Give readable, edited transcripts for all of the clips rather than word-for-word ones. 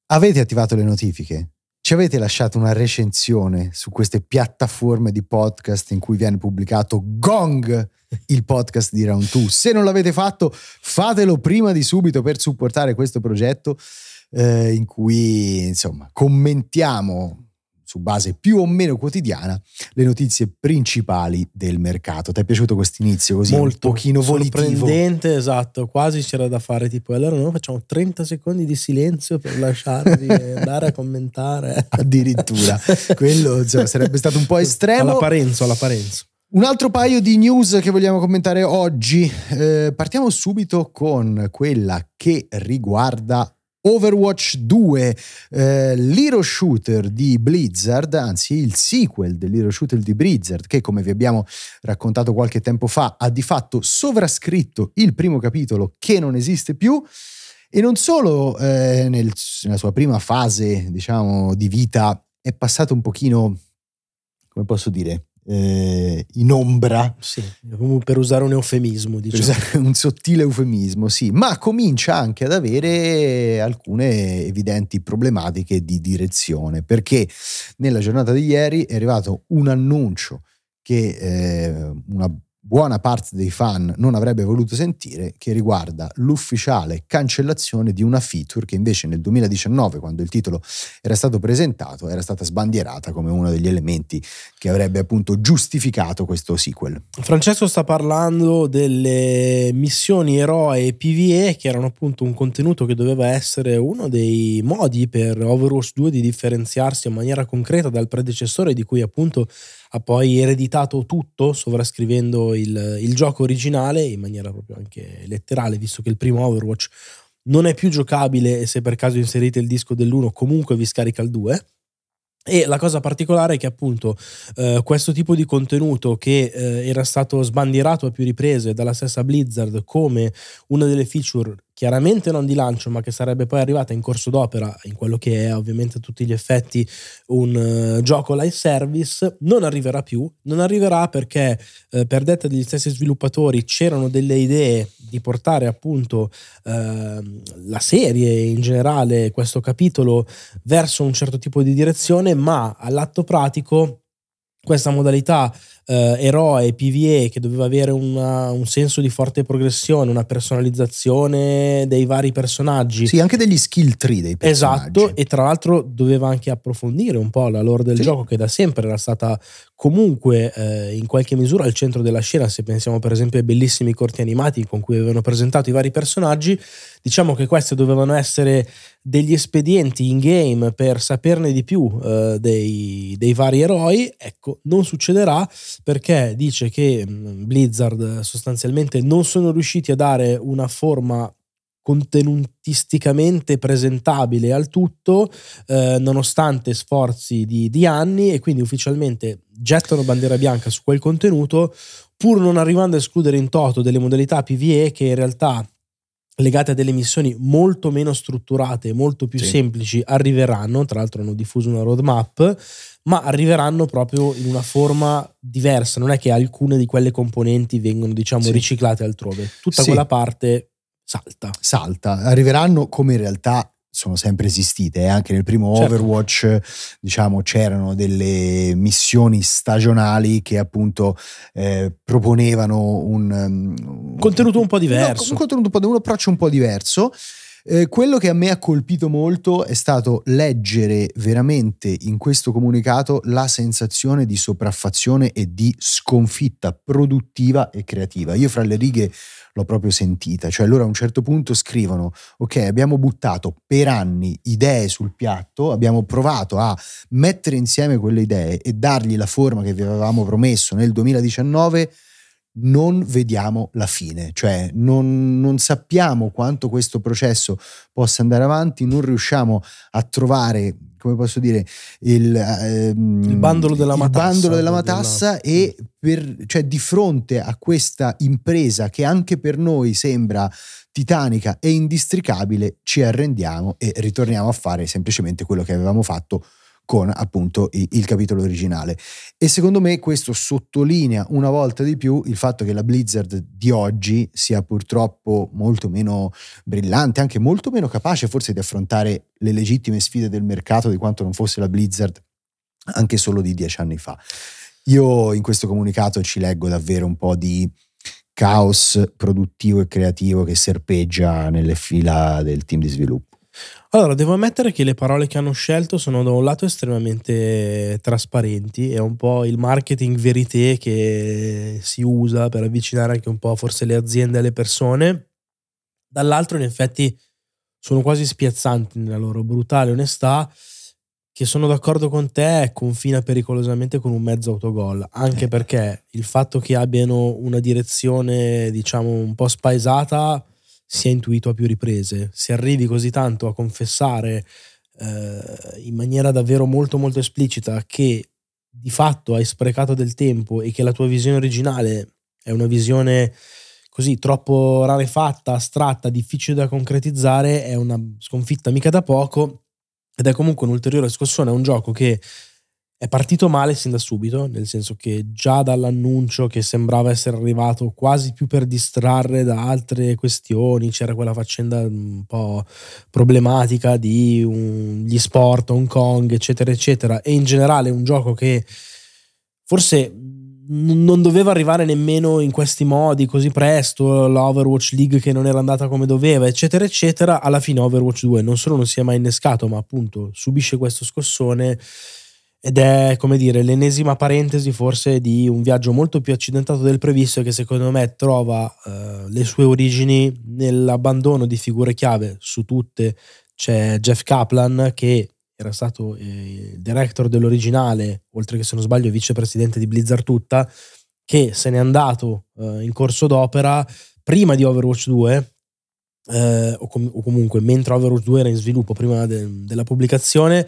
Avete attivato le notifiche? Ci avete lasciato una recensione su queste piattaforme di podcast in cui viene pubblicato Gong, il podcast di Round 2? Se non l'avete fatto, fatelo prima di subito per supportare questo progetto in cui, insomma, commentiamo su base più o meno quotidiana le notizie principali del mercato. Ti è piaciuto questo inizio così? Molto, un pochino volitivo? Sorprendente, esatto, quasi c'era da fare tipo allora noi facciamo 30 secondi di silenzio per lasciarvi andare a commentare. Addirittura, quello insomma, sarebbe stato un po' estremo. Alla Parenzo. Un altro paio di news che vogliamo commentare oggi. Partiamo subito con quella che riguarda Overwatch 2, l'hero shooter di Blizzard, anzi il sequel dell'hero shooter di Blizzard, che come vi abbiamo raccontato qualche tempo fa ha di fatto sovrascritto il primo capitolo che non esiste più, e non solo nella sua prima fase, diciamo, di vita è passato un pochino, come posso dire, in ombra, sì, per usare un eufemismo, diciamo. Per usare un sottile eufemismo, sì, ma comincia anche ad avere alcune evidenti problematiche di direzione, perché nella giornata di ieri è arrivato un annuncio che una buona parte dei fan non avrebbe voluto sentire, che riguarda l'ufficiale cancellazione di una feature che invece nel 2019, quando il titolo era stato presentato, era stata sbandierata come uno degli elementi che avrebbe appunto giustificato questo sequel. Francesco sta parlando delle missioni eroe PvE, che erano appunto un contenuto che doveva essere uno dei modi per Overwatch 2 di differenziarsi in maniera concreta dal predecessore, di cui appunto ha poi ereditato tutto, sovrascrivendo il gioco originale in maniera proprio anche letterale, visto che il primo Overwatch non è più giocabile e se per caso inserite il disco dell'1 comunque vi scarica il 2. E la cosa particolare è che appunto questo tipo di contenuto che era stato sbandierato a più riprese dalla stessa Blizzard come una delle feature chiaramente non di lancio, ma che sarebbe poi arrivata in corso d'opera in quello che è ovviamente a tutti gli effetti un gioco live service, non arriverà più. Non arriverà perché per detta degli stessi sviluppatori c'erano delle idee di portare appunto la serie in generale, questo capitolo, verso un certo tipo di direzione, ma all'atto pratico questa modalità eroe PvE, che doveva avere un senso di forte progressione, una personalizzazione dei vari personaggi, sì, anche degli skill tree dei personaggi, esatto, e tra l'altro doveva anche approfondire un po' la lore del gioco, che da sempre era stata comunque in qualche misura al centro della scena. Se pensiamo per esempio ai bellissimi corti animati con cui avevano presentato i vari personaggi, diciamo che questi dovevano essere degli espedienti in game per saperne di più dei vari eroi. Ecco, non succederà, perché dice che Blizzard sostanzialmente non sono riusciti a dare una forma contenutisticamente presentabile al tutto, nonostante sforzi di anni, e quindi ufficialmente gettano bandiera bianca su quel contenuto, pur non arrivando a escludere in toto delle modalità PvE che in realtà, legate a delle missioni molto meno strutturate, molto più semplici, arriveranno. Tra l'altro hanno diffuso una roadmap, ma arriveranno proprio in una forma diversa. Non è che alcune di quelle componenti vengono, diciamo, riciclate altrove. Tutta quella parte salta. Arriveranno come in realtà sono sempre esistite. Anche nel primo Overwatch, diciamo, c'erano delle missioni stagionali che appunto proponevano un contenuto un po' diverso, un approccio un po' diverso. Quello che a me ha colpito molto è stato leggere veramente in questo comunicato la sensazione di sopraffazione e di sconfitta produttiva e creativa. Io fra le righe l'ho proprio sentita, cioè loro a un certo punto scrivono: ok, abbiamo buttato per anni idee sul piatto, abbiamo provato a mettere insieme quelle idee e dargli la forma che vi avevamo promesso nel 2019, non vediamo la fine, cioè non sappiamo quanto questo processo possa andare avanti, non riusciamo a trovare, come posso dire, il bandolo della matassa e cioè di fronte a questa impresa che anche per noi sembra titanica e indistricabile, ci arrendiamo e ritorniamo a fare semplicemente quello che avevamo fatto con appunto il capitolo originale. E secondo me questo sottolinea una volta di più il fatto che la Blizzard di oggi sia purtroppo molto meno brillante, anche molto meno capace forse di affrontare le legittime sfide del mercato di quanto non fosse la Blizzard anche solo di 10 anni fa. Io in questo comunicato ci leggo davvero un po' di caos produttivo e creativo che serpeggia nelle fila del team di sviluppo. Allora, devo ammettere che le parole che hanno scelto sono da un lato estremamente trasparenti, è un po' il marketing verité che si usa per avvicinare anche un po' forse le aziende alle persone, dall'altro in effetti sono quasi spiazzanti nella loro brutale onestà, che sono d'accordo con te, confina pericolosamente con un mezzo autogol, anche perché il fatto che abbiano una direzione diciamo un po' spaesata si è intuito a più riprese. Se arrivi così tanto a confessare in maniera davvero molto molto esplicita che di fatto hai sprecato del tempo e che la tua visione originale è una visione così troppo rarefatta, astratta, difficile da concretizzare, è una sconfitta mica da poco, ed è comunque un ulteriore scossone a un gioco che è partito male sin da subito, nel senso che già dall'annuncio, che sembrava essere arrivato quasi più per distrarre da altre questioni, c'era quella faccenda un po' problematica di gli sport, Hong Kong, eccetera eccetera, e in generale un gioco che forse non doveva arrivare nemmeno in questi modi così presto, l'Overwatch League che non era andata come doveva, eccetera eccetera. Alla fine Overwatch 2 non solo non si è mai innescato, ma appunto subisce questo scossone, ed è, come dire, l'ennesima parentesi forse di un viaggio molto più accidentato del previsto, che secondo me trova le sue origini nell'abbandono di figure chiave. Su tutte c'è Jeff Kaplan, che era stato il director dell'originale, oltre che, se non sbaglio, vicepresidente di Blizzard tutta, che se n'è andato in corso d'opera prima di Overwatch 2, o comunque mentre Overwatch 2 era in sviluppo, prima della pubblicazione,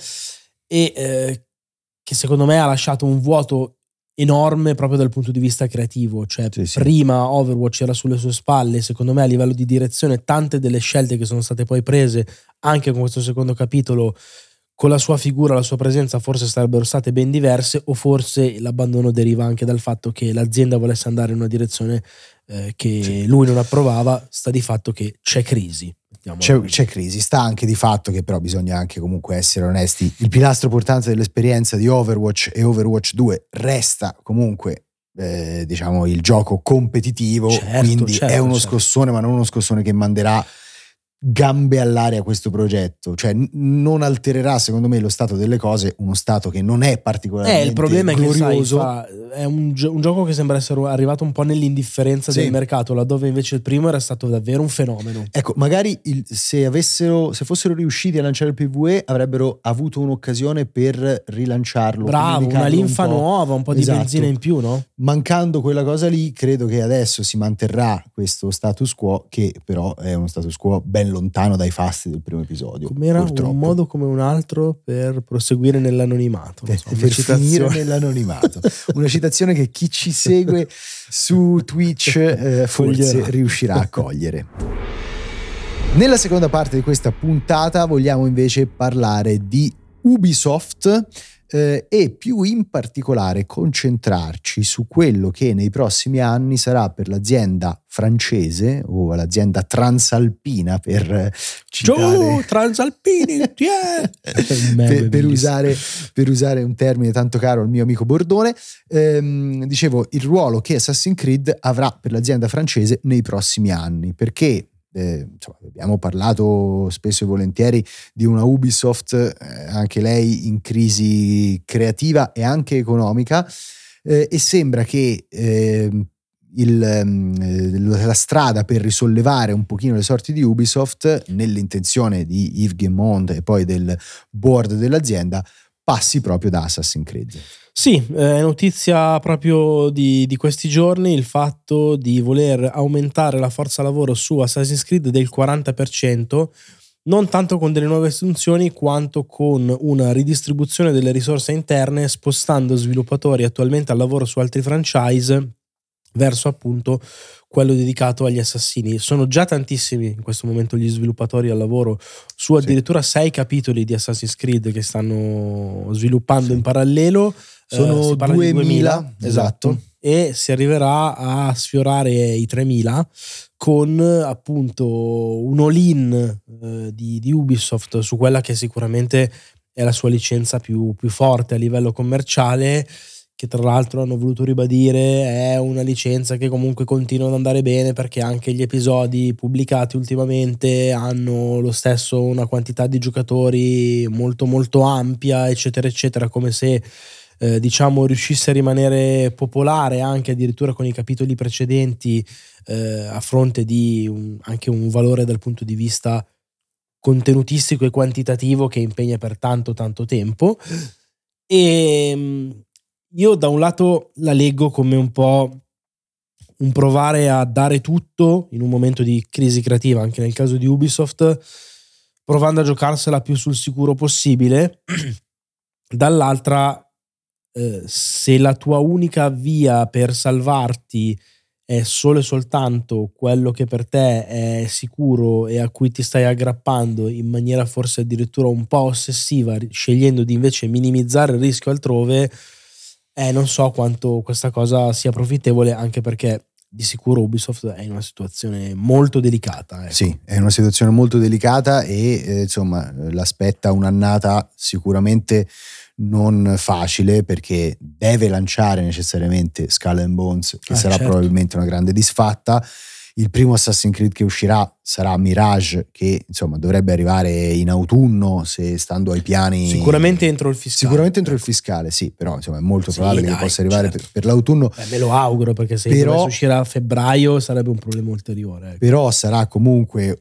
e che secondo me ha lasciato un vuoto enorme proprio dal punto di vista creativo. Cioè Sì. Prima Overwatch era sulle sue spalle, secondo me a livello di direzione tante delle scelte che sono state poi prese anche con questo secondo capitolo, con la sua figura, la sua presenza, forse sarebbero state ben diverse, o forse l'abbandono deriva anche dal fatto che l'azienda volesse andare in una direzione che lui non approvava. Sta di fatto che c'è crisi. C'è crisi, sta anche di fatto che però bisogna anche comunque essere onesti. Il pilastro portante dell'esperienza di Overwatch e Overwatch 2 resta comunque diciamo il gioco competitivo, quindi è uno scossone, ma non uno scossone che manderà gambe all'aria questo progetto, cioè non altererà secondo me lo stato delle cose, uno stato che non è particolarmente il problema glorioso. È che è un gioco che sembra essere arrivato un po' nell'indifferenza del mercato, laddove invece il primo era stato davvero un fenomeno. Ecco, magari se fossero riusciti a lanciare il PvE avrebbero avuto un'occasione per rilanciarlo. Bravo, una linfa nuova, un po' di benzina in più, no? Mancando quella cosa lì, credo che adesso si manterrà questo status quo, che però è uno status quo ben lontano dai fasti del primo episodio. Com'era un modo come un altro per proseguire nell'anonimato, per finire nell'anonimato. Una citazione che chi ci segue su Twitch forse riuscirà a cogliere. Nella seconda parte di questa puntata vogliamo invece parlare di Ubisoft e più in particolare concentrarci su quello che nei prossimi anni sarà per l'azienda francese, o l'azienda transalpina per citare transalpini per usare un termine tanto caro al mio amico Bordone. Dicevo, il ruolo che Assassin's Creed avrà per l'azienda francese nei prossimi anni, perché abbiamo parlato spesso e volentieri di una Ubisoft anche lei in crisi creativa e anche economica, e sembra che la strada per risollevare un pochino le sorti di Ubisoft, nell'intenzione di Yves Guillemot e poi del board dell'azienda, passi proprio da Assassin's Creed. Sì, è notizia proprio di questi giorni il fatto di voler aumentare la forza lavoro su Assassin's Creed del 40%, non tanto con delle nuove assunzioni quanto con una ridistribuzione delle risorse interne, spostando sviluppatori attualmente al lavoro su altri franchise verso appunto quello dedicato agli assassini. Sono già tantissimi in questo momento gli sviluppatori al lavoro su addirittura 6 capitoli di Assassin's Creed che stanno sviluppando in parallelo. Sono Si parla 2000, di 2000, esatto. E si arriverà a sfiorare i 3000 con appunto un all-in di Ubisoft su quella che sicuramente è la sua licenza più forte a livello commerciale, che tra l'altro hanno voluto ribadire è una licenza che comunque continua ad andare bene, perché anche gli episodi pubblicati ultimamente hanno lo stesso una quantità di giocatori molto molto ampia, eccetera eccetera, come se diciamo riuscisse a rimanere popolare anche addirittura con i capitoli precedenti, a fronte di anche un valore dal punto di vista contenutistico e quantitativo che impegna per tanto tanto tempo. E io da un lato la leggo come un po' un provare a dare tutto in un momento di crisi creativa, anche nel caso di Ubisoft, provando a giocarsela più sul sicuro possibile. Dall'altra, se la tua unica via per salvarti è solo e soltanto quello che per te è sicuro e a cui ti stai aggrappando in maniera forse addirittura un po' ossessiva, scegliendo di invece minimizzare il rischio altrove, non so quanto questa cosa sia profittevole, anche perché di sicuro Ubisoft è in una situazione molto delicata. Ecco. Sì, è una situazione molto delicata e insomma l'aspetta un'annata sicuramente non facile, perché deve lanciare necessariamente Skull and Bones, che sarà certo. probabilmente una grande disfatta. Il primo Assassin's Creed che uscirà sarà Mirage, che insomma dovrebbe arrivare in autunno, se stando ai piani sicuramente entro il fiscale. Sicuramente entro il fiscale, sì, però insomma è molto probabile che possa arrivare per l'autunno. Me lo auguro, perché se dovesse uscire a febbraio sarebbe un problema ulteriore. Ecco. Però sarà comunque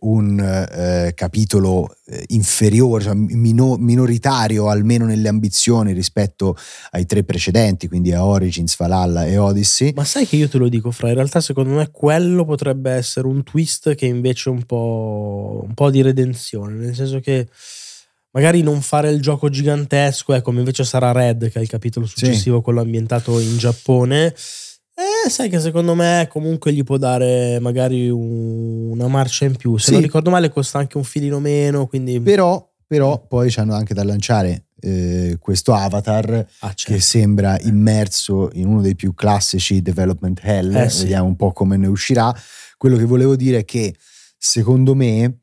un capitolo inferiore, cioè minoritario almeno nelle ambizioni rispetto ai 3 precedenti, quindi a Origins, Valhalla e Odyssey. Ma sai che io te lo dico, Fra, in realtà secondo me quello potrebbe essere un twist che invece un po' di redenzione, nel senso che magari non fare il gioco gigantesco, come invece sarà Red, che è il capitolo successivo, sì, quello ambientato in Giappone. Sai che secondo me comunque gli può dare magari una marcia in più. Se non ricordo male costa anche un filino meno, quindi... Però poi c'hanno anche da lanciare questo Avatar, certo, che sembra immerso in uno dei più classici development hell. Sì. Vediamo un po' come ne uscirà. Quello che volevo dire è che secondo me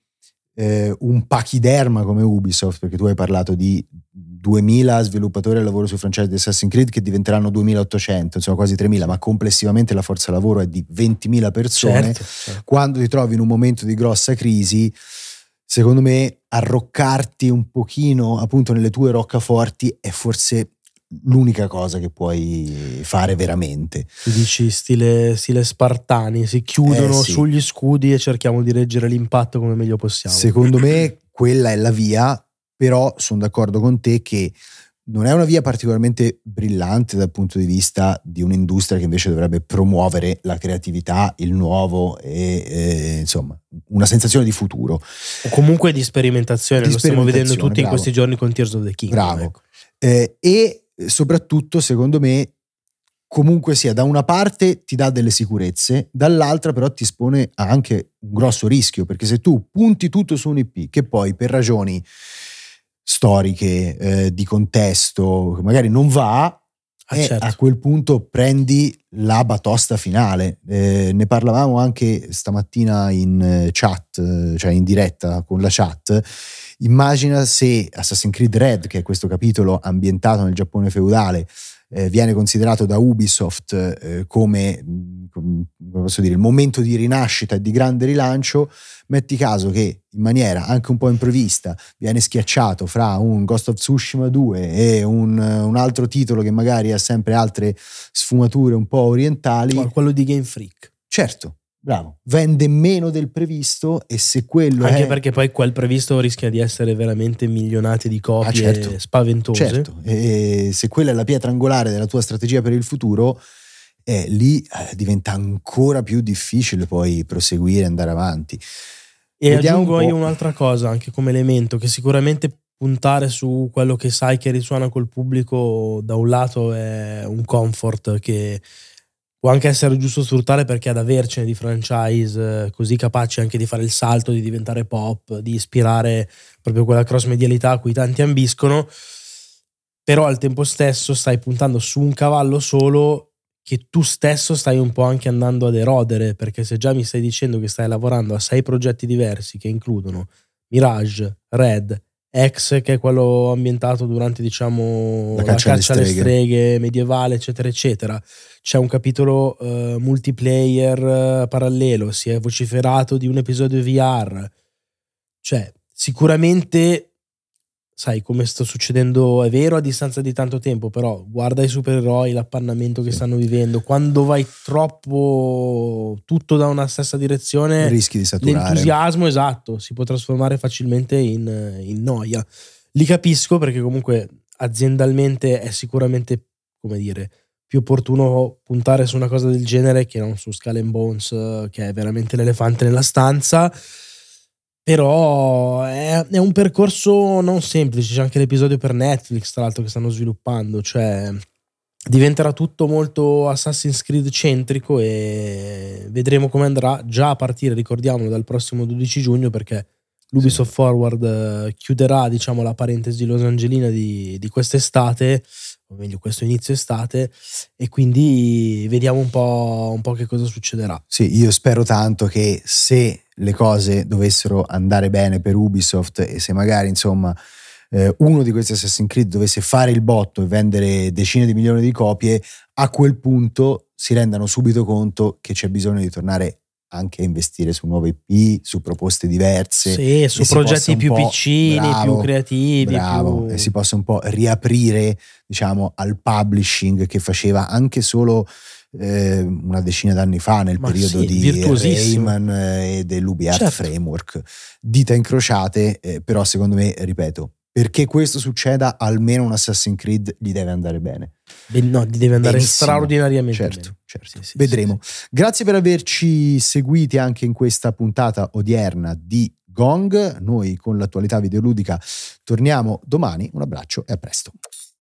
un pachiderma come Ubisoft, perché tu hai parlato di 2000 sviluppatori al lavoro su franchise di Assassin's Creed che diventeranno 2800, insomma quasi 3000, ma complessivamente la forza lavoro è di 20.000 persone. Certo. Quando ti trovi in un momento di grossa crisi, secondo me arroccarti un pochino appunto nelle tue roccaforti è forse l'unica cosa che puoi fare veramente. Tu dici stile spartani, si chiudono sugli scudi e cerchiamo di reggere l'impatto come meglio possiamo. Secondo me quella è la via, però sono d'accordo con te che non è una via particolarmente brillante dal punto di vista di un'industria che invece dovrebbe promuovere la creatività, il nuovo e insomma una sensazione di futuro. O comunque di sperimentazione, lo stiamo vedendo tutti in questi giorni con Tears of the Kingdom. Bravo. Ecco. E soprattutto secondo me comunque sia, da una parte ti dà delle sicurezze, dall'altra però ti espone anche un grosso rischio, perché se tu punti tutto su un IP che poi per ragioni storiche, di contesto, magari non va, certo, a quel punto prendi la batosta finale. Ne parlavamo anche stamattina in chat, cioè in diretta con la chat. Immagina se Assassin's Creed Red, che è questo capitolo ambientato nel Giappone feudale, viene considerato da Ubisoft come posso dire, il momento di rinascita e di grande rilancio. Metti caso che in maniera anche un po' imprevista viene schiacciato fra un Ghost of Tsushima 2 e un altro titolo che magari ha sempre altre sfumature un po' orientali. Quello di Game Freak. Certo. Bravo, vende meno del previsto, e se quello anche perché poi quel previsto rischia di essere veramente milionate di copie, certo, spaventose. Certo, e se quella è la pietra angolare della tua strategia per il futuro, lì diventa ancora più difficile poi proseguire e andare avanti. E aggiungo io un'altra cosa anche come elemento, che sicuramente puntare su quello che sai che risuona col pubblico da un lato è un comfort che può anche essere giusto sfruttare, perché ad avercene di franchise così capaci anche di fare il salto, di diventare pop, di ispirare proprio quella cross medialità a cui tanti ambiscono, però al tempo stesso stai puntando su un cavallo solo che tu stesso stai un po' anche andando ad erodere, perché se già mi stai dicendo che stai lavorando a 6 progetti diversi che includono Mirage, Red, X, che è quello ambientato durante, diciamo, La la caccia alle caccia alle streghe. streghe medievale, eccetera eccetera, c'è un capitolo multiplayer parallelo, si è vociferato di un episodio VR, cioè sicuramente, sai, come sta succedendo, è vero a distanza di tanto tempo, però guarda i supereroi, l'appannamento che Sì. stanno vivendo, quando vai troppo tutto da una stessa direzione, Rischi di saturare. l'entusiasmo, esatto, si può trasformare facilmente in noia. Li capisco, perché comunque aziendalmente è sicuramente, come dire, più opportuno puntare su una cosa del genere che non su Skull and Bones, che è veramente l'elefante nella stanza. Però è un percorso non semplice. C'è anche l'episodio per Netflix, tra l'altro, che stanno sviluppando, cioè diventerà tutto molto Assassin's Creed centrico e vedremo come andrà, già a partire, ricordiamolo, dal prossimo 12 giugno, perché l'Ubisoft Forward chiuderà, diciamo, la parentesi Los Angelina di quest'estate, o meglio questo inizio estate, e quindi vediamo un po' che cosa succederà. Sì, io spero tanto che, se le cose dovessero andare bene per Ubisoft e se magari, insomma, uno di questi Assassin's Creed dovesse fare il botto e vendere decine di milioni di copie, a quel punto si rendano subito conto che c'è bisogno di tornare anche a investire su nuove IP, su proposte diverse, sì, su progetti più piccini, più creativi, e si possa un po' riaprire, diciamo, al publishing che faceva anche solo una decina d'anni fa, nel periodo di Rayman e dell'UbiArt Framework. Dita incrociate, però secondo me, ripeto, perché questo succeda, almeno un Assassin's Creed gli deve andare bene. No, gli deve andare benissimo, straordinariamente certo, bene. certo. Sì, Vedremo. Sì. Grazie per averci seguiti anche in questa puntata odierna di Gong. Noi con l'attualità videoludica torniamo domani. Un abbraccio e a presto.